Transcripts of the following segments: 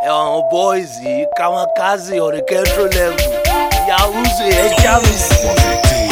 boys yìí kamikaze on the control level. Yahoo say ẹ já mi sí.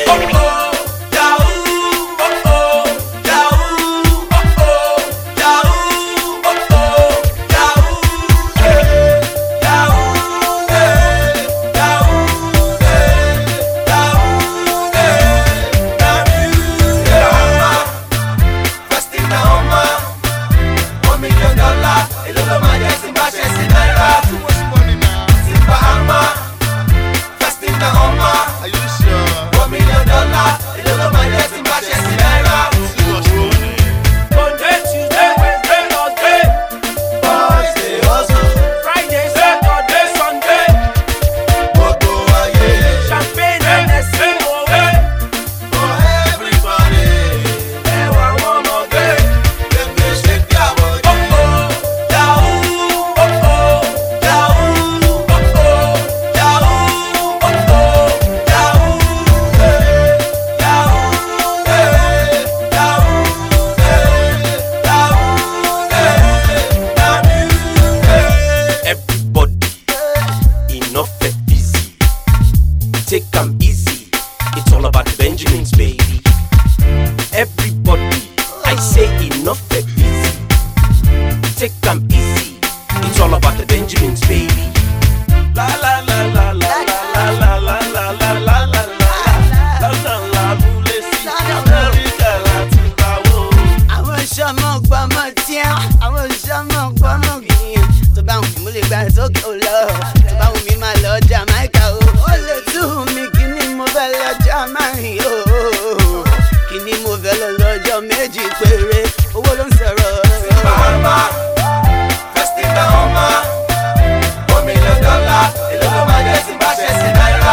Take 'em easy, it's all about the Benjamins, baby. Everybody, I say enough and easy. Take 'em easy, it's all about the Benjamins, baby. La la la la la la la la la la la la la la la Lesi America láti báwo. Àwọn ṣọmọ gbọmọ tíá, àwọn ṣọmọ gbọmọ yìí. Tó bá wù mí mo lè gba ìsókè ó lọ. Tó bá wù mí máa lọ Jamaica o. Ó lè tú mi kí ni mo fẹ́ lọ Jamaica o. Kí ni mo fẹ́ lọ lọ́jọ́ méjì péré. Owó ló ń sọ̀rọ̀. Bahama, festive Bahama, $1 million. Èló ló máa jẹ́ tí n bá ṣe sí náírà?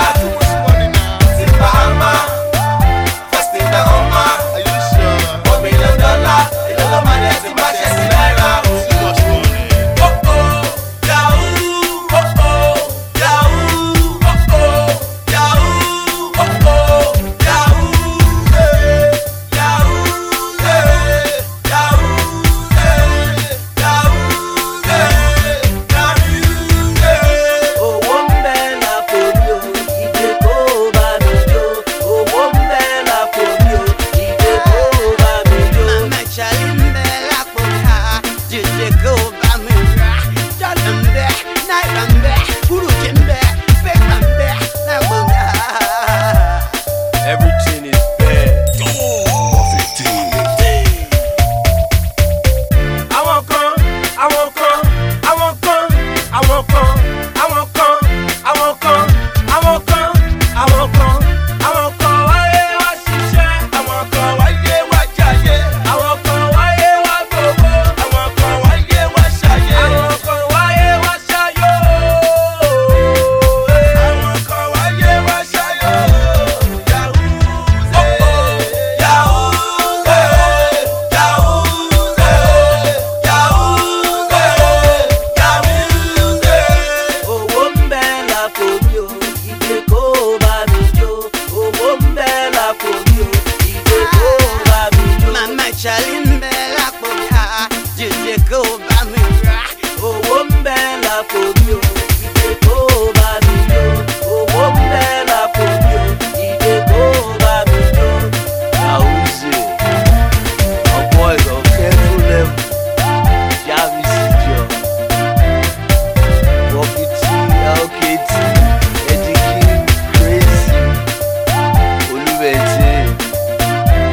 Ti Bahama, festive Bahama, $1 million. Èló ló máa jẹ́ tí n bá ṣe sí náírà? Everything is bad.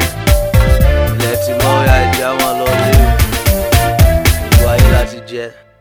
Yeah.